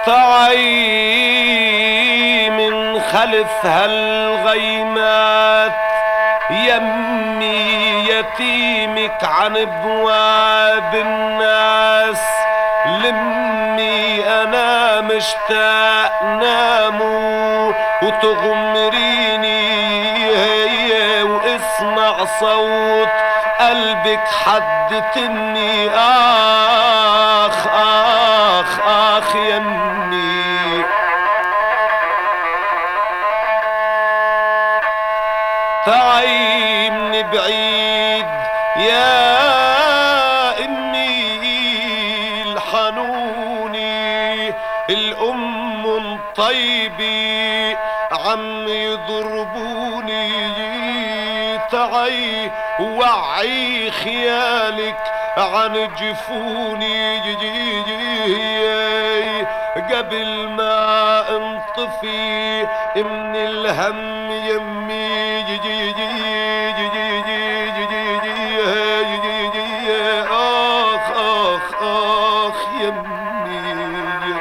تعي من خلف هالغيمات يمي يتيمك عن ابواب الناس. لمي انا مشتاق نامو وتغمريني واسمع صوت قلبك حدتني اخ اخ اخ يمي. تعي من بعيد يا امي الحنوني، الام الطيبة عم يضربوني. تعي وعي خيالك عن جفوني قبل ما انطفي من الهم يمي. اخ اخ اخ يمي.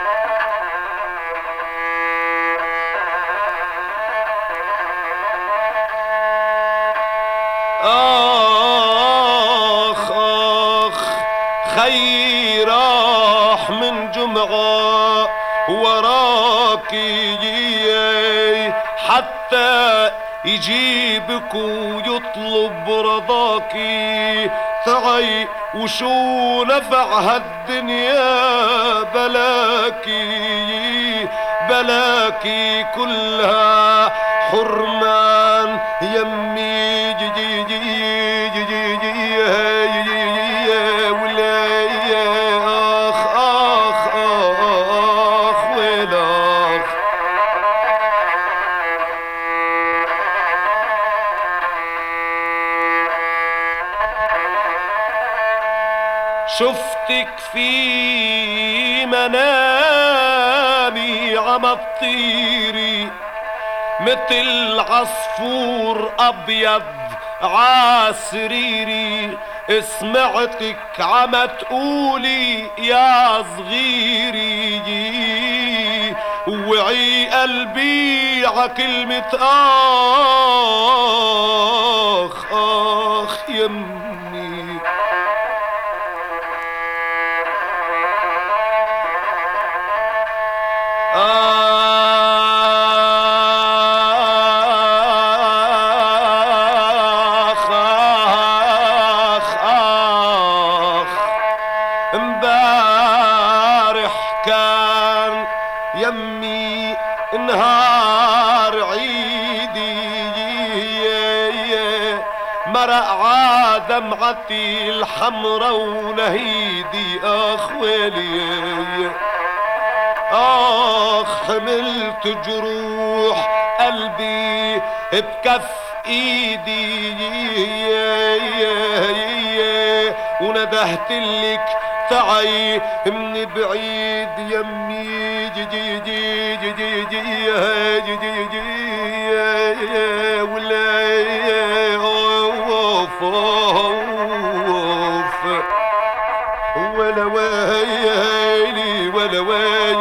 اخ اخ خي راح من جمعة وراكي حتى يجيبك ويطلب رضاكي. تعي وشو نفع هالدنيا بلاكي بلاكي كلها حرمان يمي. اخ اخ اخ ويلاخ. شفتك في منامي عم تطيري مثل عصفور ابيض عاسريري. سمعتك عم تقولي يا صغيري وعي قلبي عكلمة اخ اخ يمي. آخ آخ آخ امبارح كان يمي نهار عيدي مرق دمعتي الحمرا ونهيدي. اخ ويلي اخ حملت جروح قلبي بكف ايدي وندهت لك تعي من بعيد يمي. ولا اوف اوف ولا ويلي ولا ويلي